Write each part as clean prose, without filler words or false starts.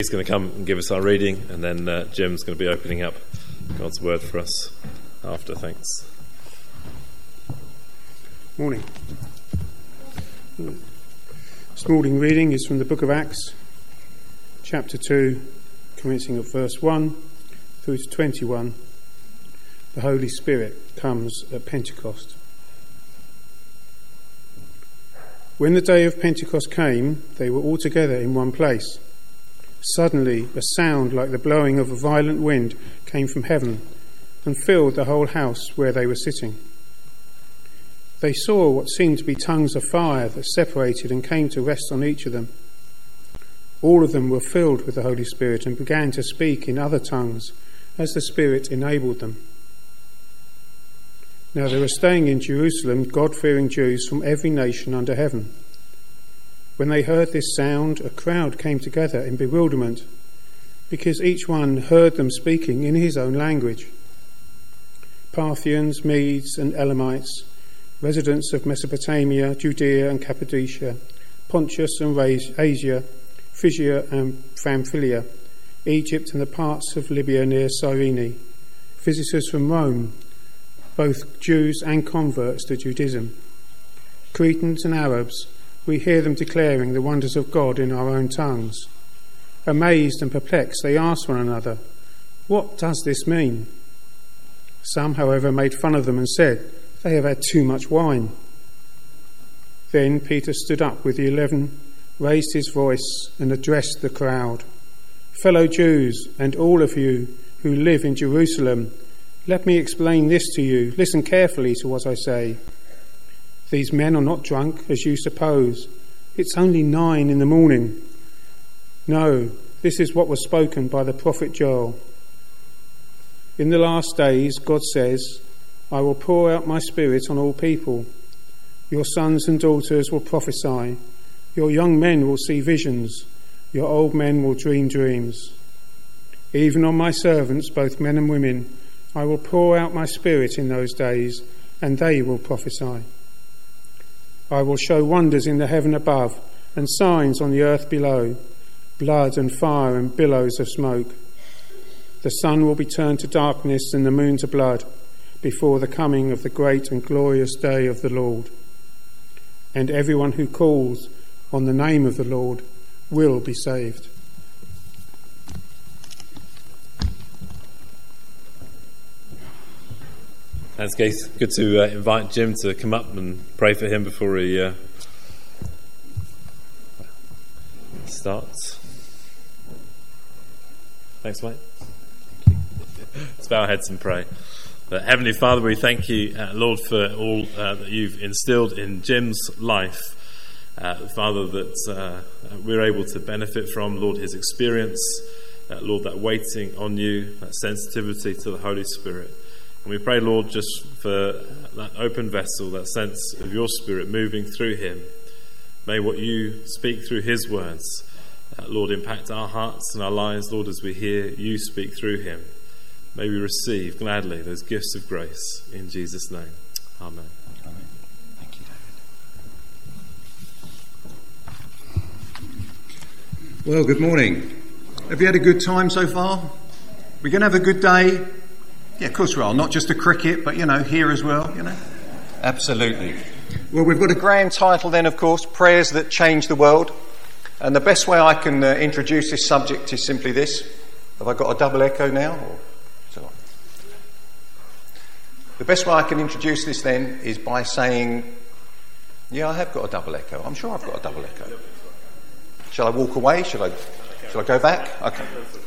He's going to come and give us our reading, and then Jim's going to be opening up God's word for us after. Thanks. Morning. This morning reading is from the book of Acts, chapter 2, commencing at verse 1 through to 21. The Holy Spirit comes at Pentecost. When the day of Pentecost came, they were all together in one place. Suddenly, a sound like the blowing of a violent wind came from heaven and filled the whole house where they were sitting. They saw what seemed to be tongues of fire that separated and came to rest on each of them. All of them were filled with the Holy Spirit and began to speak in other tongues as the Spirit enabled them. Now there were staying in Jerusalem God-fearing Jews from every nation under heaven. When they heard this sound, a crowd came together in bewilderment, because each one heard them speaking in his own language. Parthians, Medes and Elamites, residents of Mesopotamia, Judea and Cappadocia, Pontus and Asia, Phrygia and Pamphylia, Egypt and the parts of Libya near Cyrene, visitors from Rome, both Jews and converts to Judaism, Cretans and Arabs, we hear them declaring the wonders of God in our own tongues. Amazed and perplexed, they asked one another, "What does this mean?" Some, however, made fun of them and said, "They have had too much wine." Then Peter stood up with the 11, raised his voice and addressed the crowd. "Fellow Jews, and all of you who live in Jerusalem, let me explain this to you. Listen carefully to what I say. These men are not drunk, as you suppose. It's only 9 a.m. No, this is what was spoken by the prophet Joel. In the last days, God says, I will pour out my spirit on all people. Your sons and daughters will prophesy. Your young men will see visions. Your old men will dream dreams. Even on my servants, both men and women, I will pour out my spirit in those days, and they will prophesy. I will show wonders in the heaven above and signs on the earth below, blood and fire and billows of smoke. The sun will be turned to darkness and the moon to blood before the coming of the great and glorious day of the Lord. And everyone who calls on the name of the Lord will be saved." Thanks, Keith. Good to invite Jim to come up and pray for him before he starts. Thanks, mate. Let's bow our heads and pray. Heavenly Father, we thank you, Lord, for all that you've instilled in Jim's life. Father, that we're able to benefit from, Lord, his experience, Lord, that waiting on you, that sensitivity to the Holy Spirit. And we pray, Lord, just for that open vessel, that sense of your Spirit moving through him. May what you speak through his words, Lord, impact our hearts and our lives, Lord, as we hear you speak through him. May we receive gladly those gifts of grace in Jesus' name. Amen. Amen. Thank you, David. Well, good morning. Have you had a good time so far? We're going to have a good day? Yeah, of course we are. Not just a cricket, but, here as well, Absolutely. Well, we've got a grand title then, of course, Prayers That Change the World. And the best way I can introduce this subject is simply this. Have I got a double echo now? The best way I can introduce this then is by saying, yeah, I have got a double echo. I'm sure I've got a double echo. Shall I walk away? Shall I go back? Okay.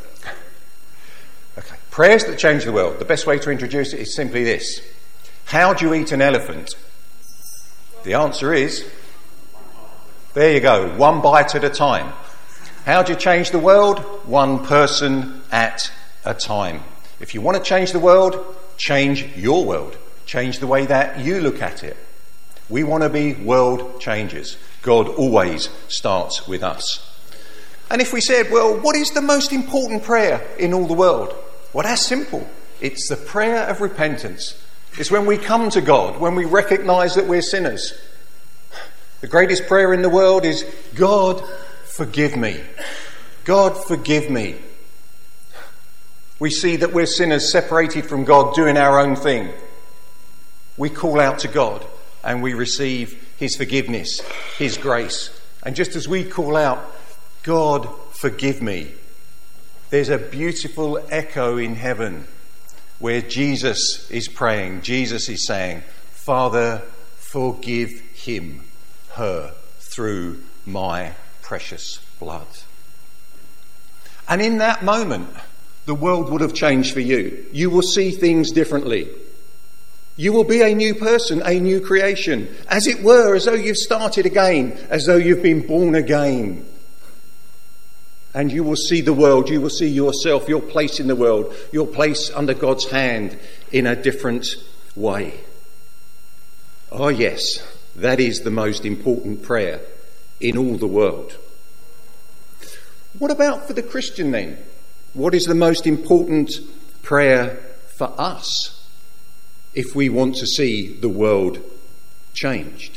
Prayers that change the world. The best way to introduce it is simply this. How do you eat an elephant? The answer is, there you go, one bite at a time. How do you change the world? One person at a time. If you want to change the world, change your world. Change the way that you look at it. We want to be world changers. God always starts with us. And if we said, well, what is the most important prayer in all the world? Well, that's simple. It's the prayer of repentance. It's when we come to God, when we recognise that we're sinners. The greatest prayer in the world is, God, forgive me. God, forgive me. We see that we're sinners separated from God, doing our own thing. We call out to God and we receive his forgiveness, his grace. And just as we call out, God, forgive me, there's a beautiful echo in heaven where Jesus is praying. Jesus is saying, Father, forgive him, her, through my precious blood. And in that moment, the world would have changed for you. You will see things differently. You will be a new person, a new creation, as it were, as though you've started again, as though you've been born again. And you will see the world, you will see yourself, your place in the world, your place under God's hand in a different way. Oh yes, that is the most important prayer in all the world. What about for the Christian then? What is the most important prayer for us if we want to see the world changed?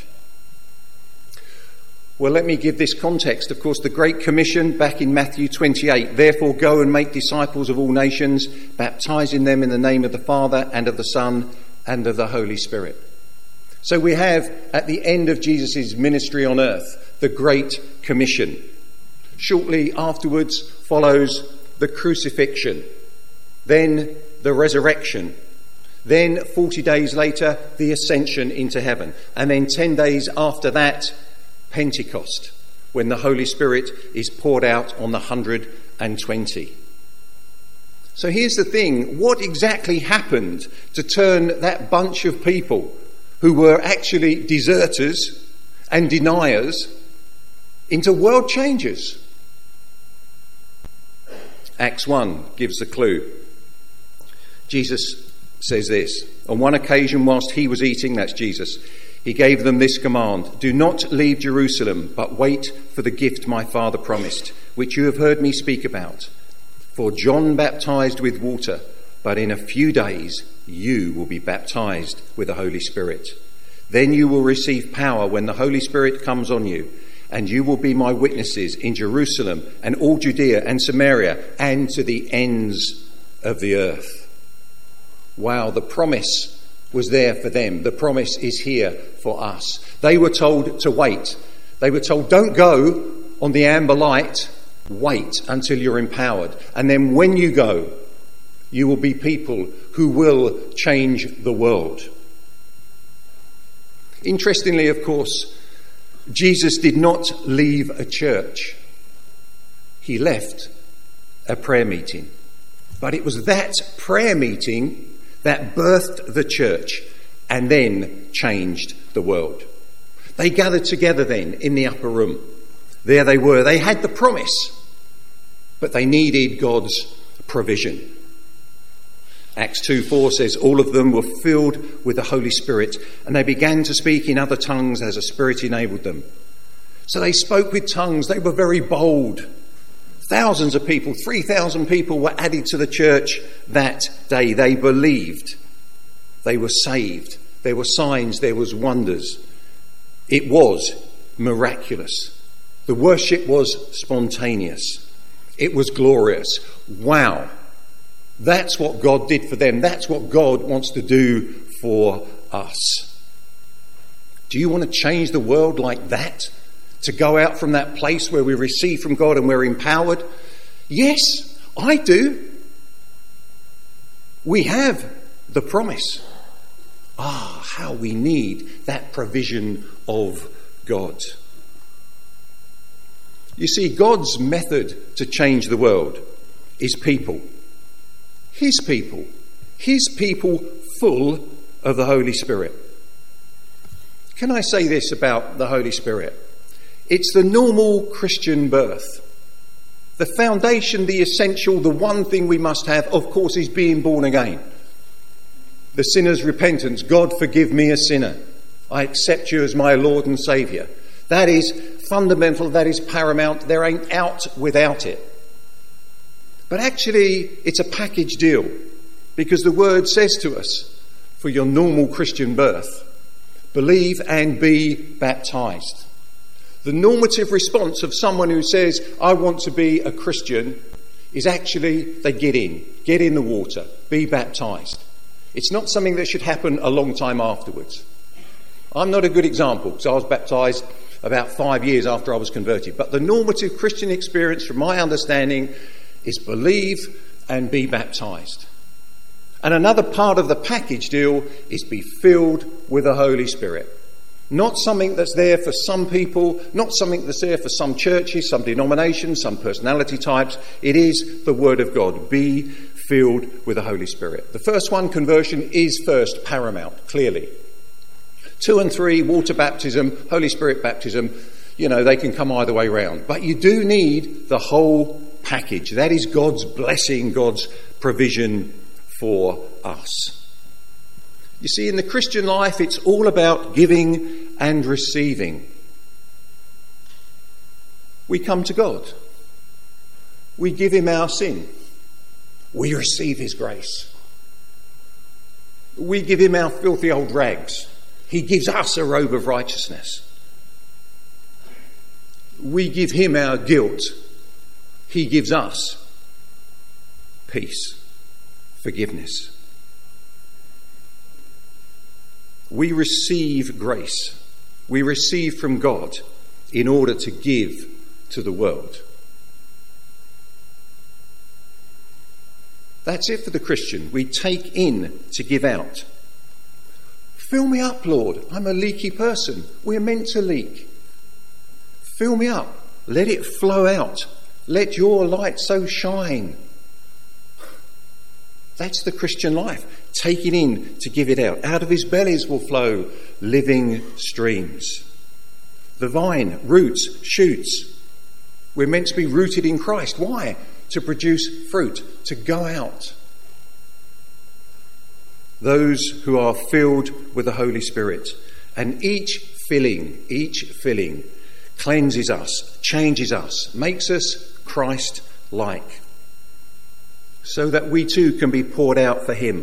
Well, let me give this context. Of course, the Great Commission back in Matthew 28, therefore go and make disciples of all nations, baptizing them in the name of the Father and of the Son and of the Holy Spirit. So we have, at the end of Jesus' ministry on earth, the Great Commission. Shortly afterwards follows the crucifixion, then the resurrection, then 40 days later, the ascension into heaven, and then 10 days after that, Pentecost, when the Holy Spirit is poured out on the 120. So here's the thing, what exactly happened to turn that bunch of people who were actually deserters and deniers into world changers? Acts 1 gives the clue. Jesus says this, on one occasion whilst he was eating, that's Jesus, he gave them this command, do not leave Jerusalem, but wait for the gift my Father promised, which you have heard me speak about. For John baptized with water, but in a few days you will be baptized with the Holy Spirit. Then you will receive power when the Holy Spirit comes on you, and you will be my witnesses in Jerusalem and all Judea and Samaria and to the ends of the earth. Wow, the promise was there for them. The promise is here for us. They were told to wait. They were told, don't go on the amber light. Wait until you're empowered. And then when you go, you will be people who will change the world. Interestingly, of course, Jesus did not leave a church. He left a prayer meeting. But it was that prayer meeting that birthed the church and then changed the world. They gathered together then in the upper room. There they were. They had the promise, but they needed God's provision. Acts 2:4 says, all of them were filled with the Holy Spirit, and they began to speak in other tongues as the Spirit enabled them. So they spoke with tongues. They were very bold. Thousands of people, 3,000 people were added to the church that day. They believed. They were saved. There were signs, there was wonders. It was miraculous. The worship was spontaneous. It was glorious. Wow. That's what God did for them. That's what God wants to do for us. Do you want to change the world like that? To go out from that place where we receive from God and we're empowered? Yes, I do. We have the promise. How we need that provision of God. You see, God's method to change the world is people. His people. His people full of the Holy Spirit. Can I say this about the Holy Spirit? It's the normal Christian birth. The foundation, the essential, the one thing we must have, of course, is being born again. The sinner's repentance. God, forgive me, a sinner. I accept you as my Lord and Saviour. That is fundamental, that is paramount. There ain't out without it. But actually, it's a package deal, because the word says to us, for your normal Christian birth, believe and be baptized. The normative response of someone who says, I want to be a Christian, is actually they get in the water, be baptised. It's not something that should happen a long time afterwards. I'm not a good example because I was baptised about 5 years after I was converted. But the normative Christian experience, from my understanding, is believe and be baptised. And another part of the package deal is be filled with the Holy Spirit. Not something that's there for some people, not something that's there for some churches, some denominations, some personality types. It is the Word of God. Be filled with the Holy Spirit. The first one, conversion, is first paramount, clearly. 2 and 3, water baptism, Holy Spirit baptism, they can come either way round. But you do need the whole package. That is God's blessing, God's provision for us. You see, in the Christian life, it's all about giving and receiving. We come to God. We give him our sin. We receive his grace. We give him our filthy old rags. He gives us a robe of righteousness. We give him our guilt. He gives us peace, forgiveness. We receive grace. We receive from God in order to give to the world. That's it for the Christian. We take in to give out. Fill me up, Lord. I'm a leaky person. We're meant to leak. Fill me up. Let it flow out. Let your light so shine. That's the Christian life. Taking in to give it out. Out of his bellies will flow living streams. The vine, roots, shoots. We're meant to be rooted in Christ. Why? To produce fruit, to go out. Those who are filled with the Holy Spirit. And each filling cleanses us, changes us, makes us Christ-like, so that we too can be poured out for him,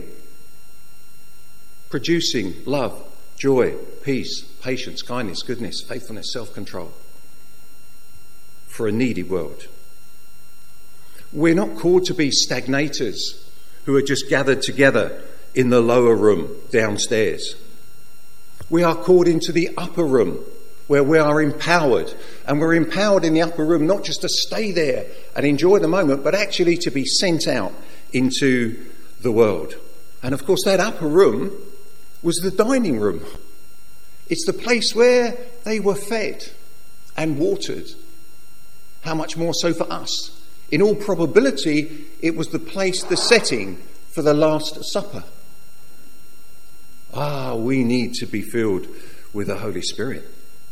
producing love, joy, peace, patience, kindness, goodness, faithfulness, self-control for a needy world. We're not called to be stagnators who are just gathered together in the lower room downstairs. We are called into the upper room where we are empowered. And we're empowered in the upper room not just to stay there and enjoy the moment, but actually to be sent out into the world. And of course that upper room was the dining room. It's the place where they were fed and watered. How much more so for us? In all probability, it was the place, the setting for the Last Supper. We need to be filled with the Holy Spirit.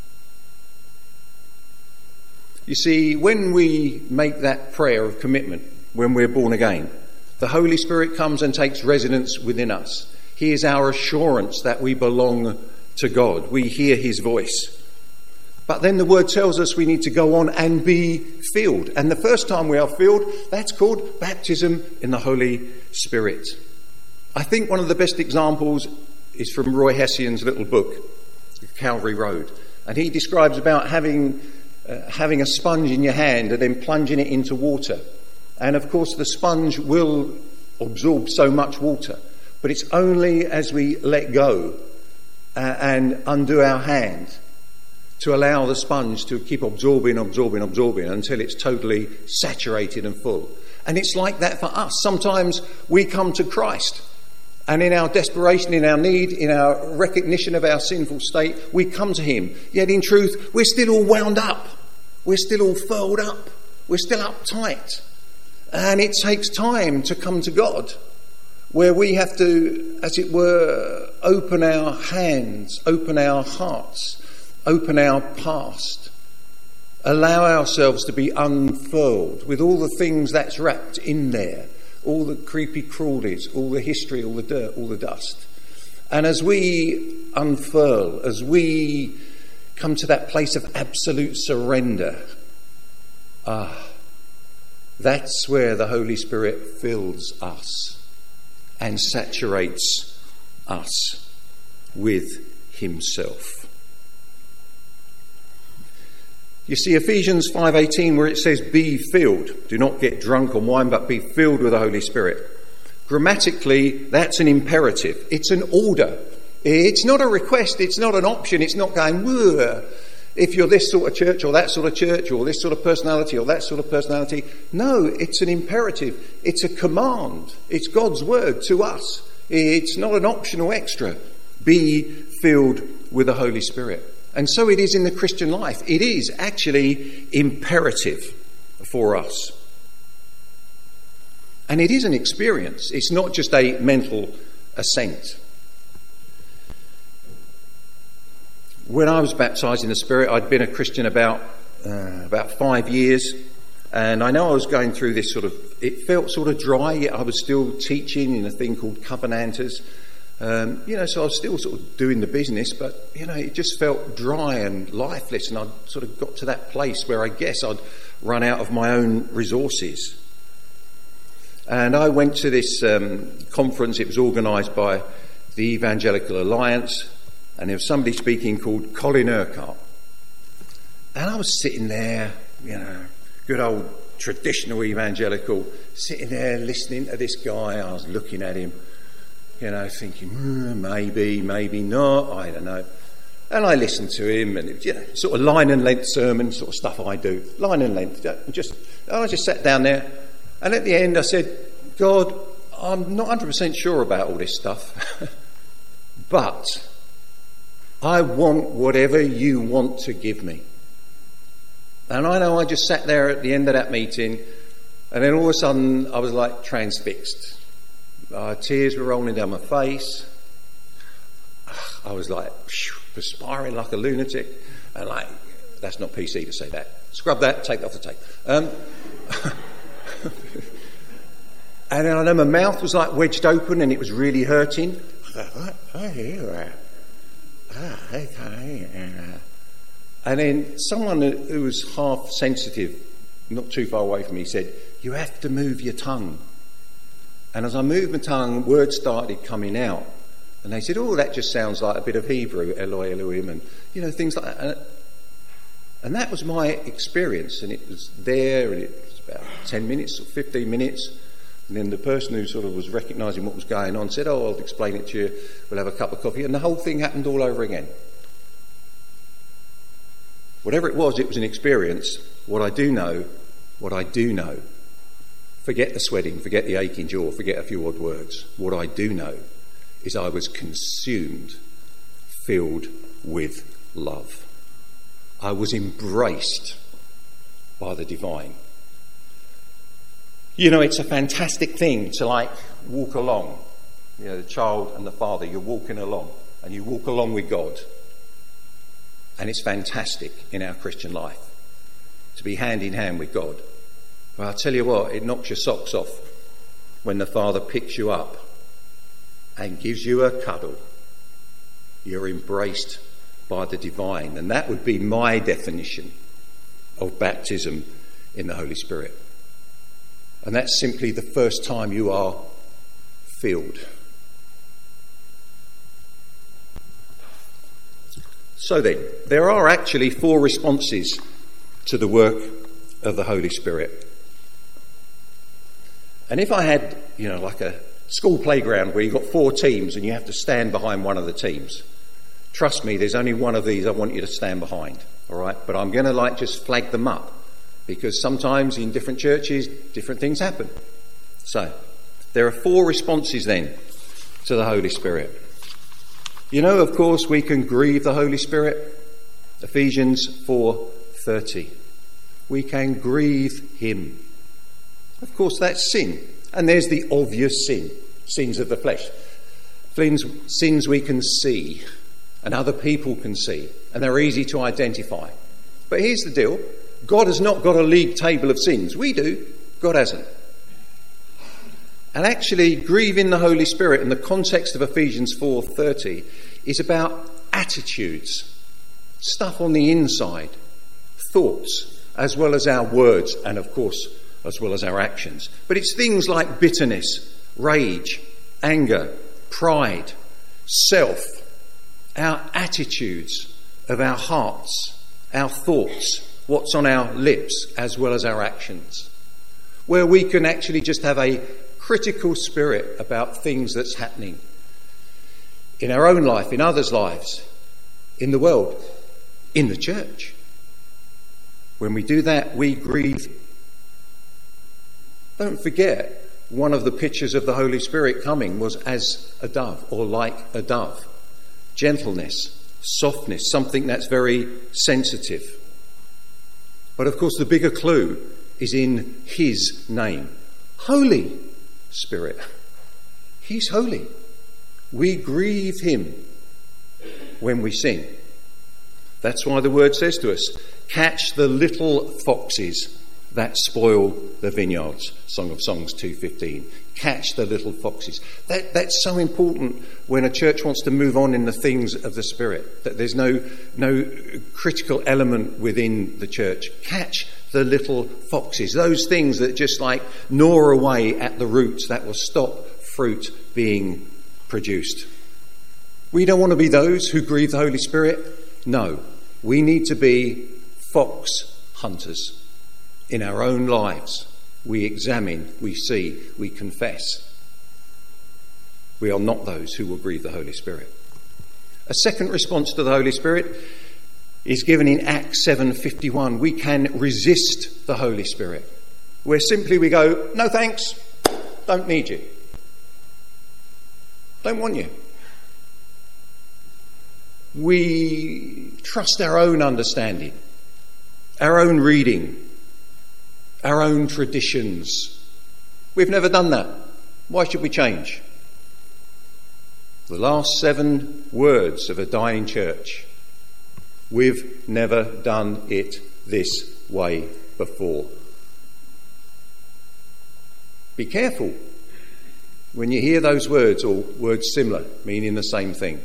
You see, when we make that prayer of commitment, when we're born again, the Holy Spirit comes and takes residence within us. He is our assurance that we belong to God. We hear his voice. But then the word tells us we need to go on and be filled. And the first time we are filled, that's called baptism in the Holy Spirit. I think one of the best examples is from Roy Hession's little book, Calvary Road. And he describes about having a sponge in your hand and then plunging it into water. And of course the sponge will absorb so much water, but it's only as we let go and undo our hand to allow the sponge to keep absorbing until it's totally saturated and full. And it's like that for us. Sometimes we come to Christ, and in our desperation, in our need, in our recognition of our sinful state, we come to him. Yet in truth, we're still all wound up. We're still all furled up. We're still uptight. And it takes time to come to God, where we have to, as it were, open our hands, open our hearts, open our past, allow ourselves to be unfurled with all the things that's wrapped in there, all the creepy crawlies, all the history, all the dirt, all the dust. And as we unfurl, as we come to that place of absolute surrender, that's where the Holy Spirit fills us and saturates us with himself. You see Ephesians 5:18 where it says, be filled. Do not get drunk on wine, but be filled with the Holy Spirit. Grammatically, that's an imperative. It's an order. It's not a request. It's not an option. It's not going, whoa, if you're this sort of church or that sort of church or this sort of personality or that sort of personality. No, it's an imperative. It's a command. It's God's word to us. It's not an optional extra. Be filled with the Holy Spirit. And so it is in the Christian life. It is actually imperative for us. And it is an experience. It's not just a mental assent. When I was baptised in the Spirit, I'd been a Christian about 5 years. And I know I was going through this it felt sort of dry, yet I was still teaching in a thing called Covenanters. So I was still sort of doing the business, but, it just felt dry and lifeless. And I'd sort of got to that place where I guess I'd run out of my own resources. And I went to this conference. It was organised by the Evangelical Alliance, and there was somebody speaking called Colin Urquhart. And I was sitting there, good old traditional evangelical, sitting there listening to this guy. I was looking at him, thinking, maybe not, I don't know. And I listened to him, and it was, sort of line and length sermon, sort of stuff I do. Line and length. I just sat down there, and at the end I said, God, I'm not 100% sure about all this stuff, but I want whatever you want to give me. And I know I just sat there at the end of that meeting, and then all of a sudden I was like transfixed. Tears were rolling down my face. I was like perspiring like a lunatic, and that's not PC to say that. Scrub that, take that off the tape. And then I know my mouth was like wedged open, and it was really hurting. And then someone who was half sensitive, not too far away from me, said, "You have to move your tongue." And as I moved my tongue, words started coming out. And they said, "Oh, that just sounds like a bit of Hebrew, Eloi, Elohim," and, things like that. And that was my experience. And it was there, and it was about 10 minutes or 15 minutes. And then the person who sort of was recognising what was going on said, "Oh, I'll explain it to you. We'll have a cup of coffee." And the whole thing happened all over again. Whatever it was an experience. What I do know, forget the sweating, forget the aching jaw, forget a few odd words. What I do know is I was consumed, filled with love. I was embraced by the divine. It's a fantastic thing to walk along. The child and the father, you're walking along, and you walk along with God. And it's fantastic in our Christian life to be hand in hand with God. But I'll tell you what, it knocks your socks off when the Father picks you up and gives you a cuddle. You're embraced by the divine. And that would be my definition of baptism in the Holy Spirit. And that's simply the first time you are filled. So then, there are actually 4 responses to the work of the Holy Spirit. And if I had, like a school playground where you've got 4 teams and you have to stand behind one of the teams, trust me, there's only one of these I want you to stand behind, all right? But I'm going to just flag them up, because sometimes in different churches, different things happen. So, there are 4 responses then to the Holy Spirit. Of course, we can grieve the Holy Spirit. Ephesians 4:30. We can grieve him. Of course, that's sin. And there's the obvious sins of the flesh. Sins we can see and other people can see, and they're easy to identify. But here's the deal. God has not got a league table of sins. We do. God hasn't. And actually, grieving the Holy Spirit in the context of Ephesians 4:30 is about attitudes, stuff on the inside, thoughts, as well as our words, and of course, as well as our actions. But it's things like bitterness, rage, anger, pride, self, our attitudes of our hearts, our thoughts, what's on our lips as well as our actions, where we can actually just have a critical spirit about things that's happening in our own life, in others' lives, in the world, in the church. When we do that, we grieve. Don't forget, one of the pictures of the Holy Spirit coming was as a dove, or like a dove. Gentleness, softness, something that's very sensitive. But of course, the bigger clue is in his name. Holy Spirit. He's holy. We grieve him when we sin. That's why the word says to us, catch the little foxes that spoil the vineyards. Song of Songs 2:15. Catch the little foxes. That's so important when a church wants to move on in the things of the Spirit, that there's no critical element within the church. Catch the little foxes, those things that just like gnaw away at the roots that will stop fruit being produced. We don't want to be those who grieve the Holy Spirit. No, we need to be fox hunters. In our own lives, we examine, we see, we confess. We are not those who will grieve the Holy Spirit. A second response to the Holy Spirit is given in Acts 7:51. We can resist the Holy Spirit, where simply we go, no thanks, don't need you. Don't want you. We trust our own understanding, our own reading, our own traditions. We've never done that. Why should we change? The last 7 words of a dying church. We've never done it this way before. Be careful when you hear those words or words similar, meaning the same thing.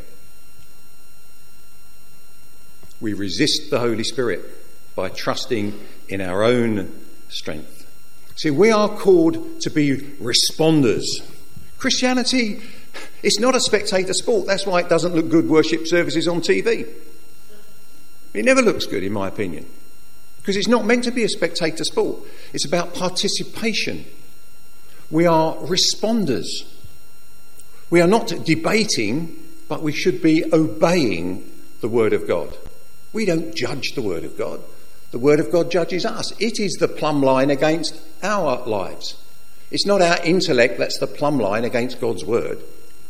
We resist the Holy Spirit by trusting in our own strength. See, we are called to be responders. Christianity is not a spectator sport. That's why it doesn't look good worship services on TV. It never looks good, in my opinion, because it's not meant to be a spectator sport. It's about participation. We are responders. We are not debating, but we should be obeying the Word of God. We don't judge the Word of God. The Word of God judges us. It is the plumb line against our lives. It's not our intellect that's the plumb line against God's Word.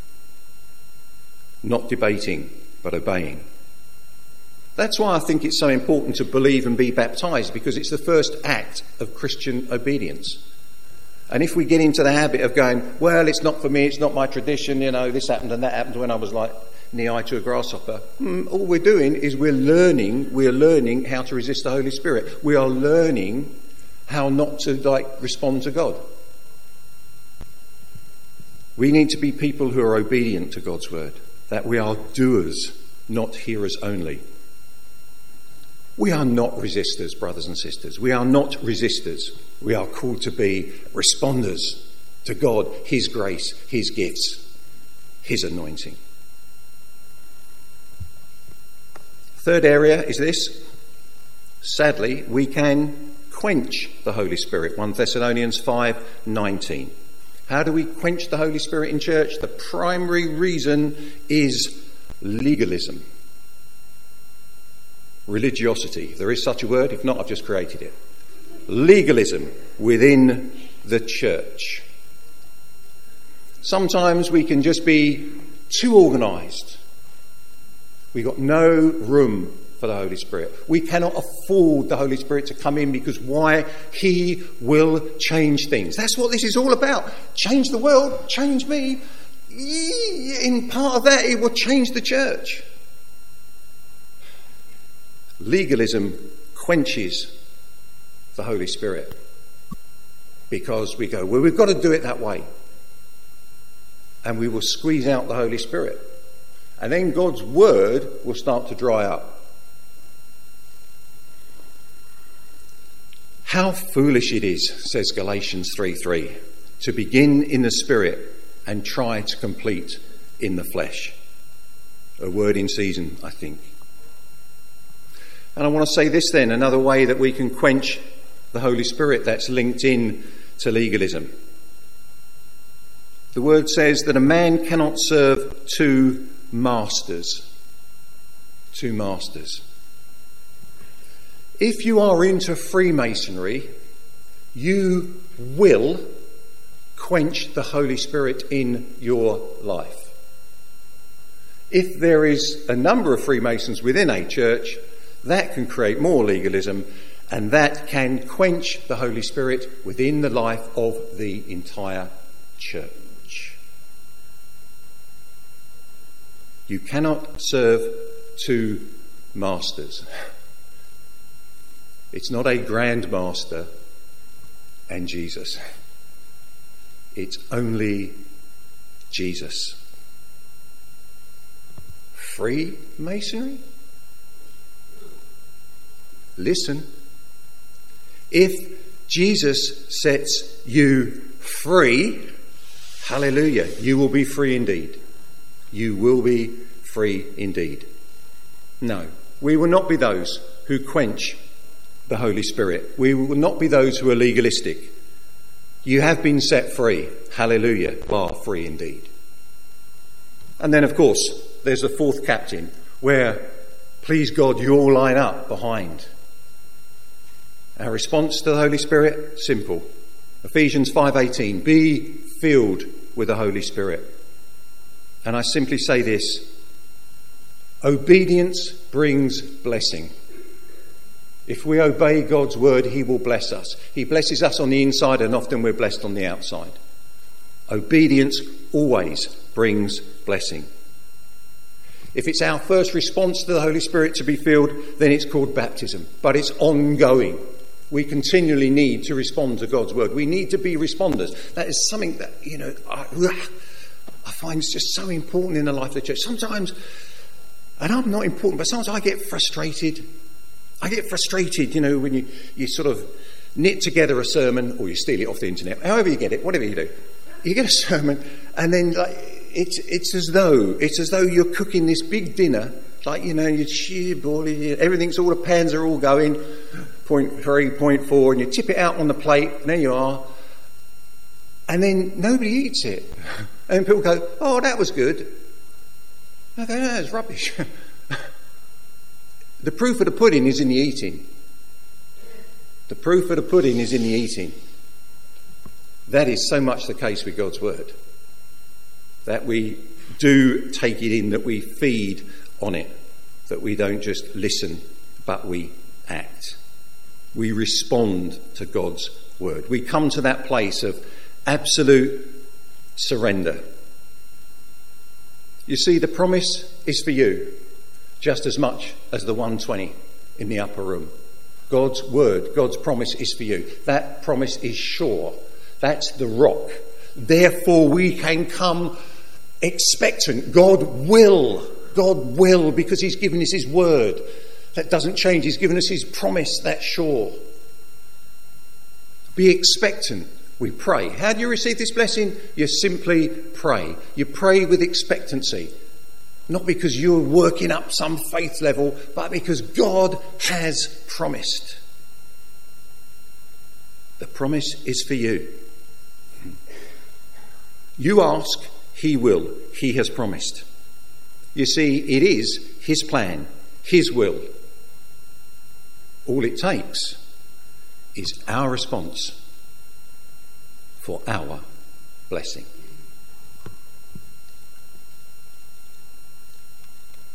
Not debating, but obeying. That's why I think it's so important to believe and be baptised, because it's the first act of Christian obedience. And if we get into the habit of going, well, it's not for me, it's not my tradition, this happened and that happened when I was like knee-high to a grasshopper. All we're doing is we're learning how to resist the Holy Spirit. We are learning how not to respond to God. We need to be people who are obedient to God's word, that we are doers, not hearers only. We are not resistors, brothers and sisters. We are not resistors. We are called to be responders to God, his grace, his gifts, his anointing. Third area is this. Sadly, we can quench the Holy Spirit. 1 Thessalonians 5:19. How do we quench the Holy Spirit in church? The primary reason is legalism. Religiosity. If there is such a word. If not, I've just created it. Legalism within the church. Sometimes we can just be too organised. We've got no room for the Holy Spirit. We cannot afford the Holy Spirit to come in, because why? He will change things. That's what this is all about. Change the world, change me. In part of that, it will change the church. Legalism quenches the Holy Spirit, because we go, well, we've got to do it that way. And we will squeeze out the Holy Spirit. And then God's word will start to dry up. How foolish it is, says Galatians 3:3, to begin in the Spirit and try to complete in the flesh. A word in season, I think. And I want to say this then, another way that we can quench the Holy Spirit that's linked in to legalism. The word says that a man cannot serve two masters. Two masters. If you are into Freemasonry, you will quench the Holy Spirit in your life. If there is a number of Freemasons within a church, that can create more legalism, and that can quench the Holy Spirit within the life of the entire church. You cannot serve two masters. It's not a grand master and Jesus. It's only Jesus. Freemasonry? Listen. If Jesus sets you free, hallelujah, you will be free indeed. You will be free indeed. No, we will not be those who quench the Holy Spirit. We will not be those who are legalistic. You have been set free. Hallelujah. You are free indeed. And then, of course, there's the fourth captain where, please God, you all line up behind. Our response to the Holy Spirit? Simple. Ephesians 5:18. Be filled with the Holy Spirit. And I simply say this. Obedience brings blessing. If we obey God's word, he will bless us. He blesses us on the inside, and often we're blessed on the outside. Obedience always brings blessing. If it's our first response to the Holy Spirit to be filled, then it's called baptism. But it's ongoing. We continually need to respond to God's word. We need to be responders. That is something that, I find is just so important in the life of the church. Sometimes, and I'm not important, but sometimes I get frustrated. When you sort of knit together a sermon, or you steal it off the internet, however you get it, whatever you do. You get a sermon, and then it's as though you're cooking this big dinner, everything's all the pans are all going, 0.3, 0.4, and you tip it out on the plate, and there you are, and then nobody eats it. And people go, oh, that was good. I go, no, it's rubbish. The proof of the pudding is in the eating. The proof of the pudding is in the eating. That is so much the case with God's word. That we do take it in, that we feed on it, that we don't just listen, but we act. We respond to God's word. We come to that place of absolute surrender. You see, the promise is for you just as much as the 120 in the upper room. God's word, God's promise is for you. That promise is sure. That's the rock. Therefore we can come expectant. God will, because he's given us his word. That doesn't change. He's given us his promise. That's sure. Be expectant. We pray. How do you receive this blessing? You simply pray. You pray with expectancy. Not because you're working up some faith level, but because God has promised. The promise is for you. You ask, he will. He has promised. You see, it is his plan, his will. All it takes is our response for our blessing.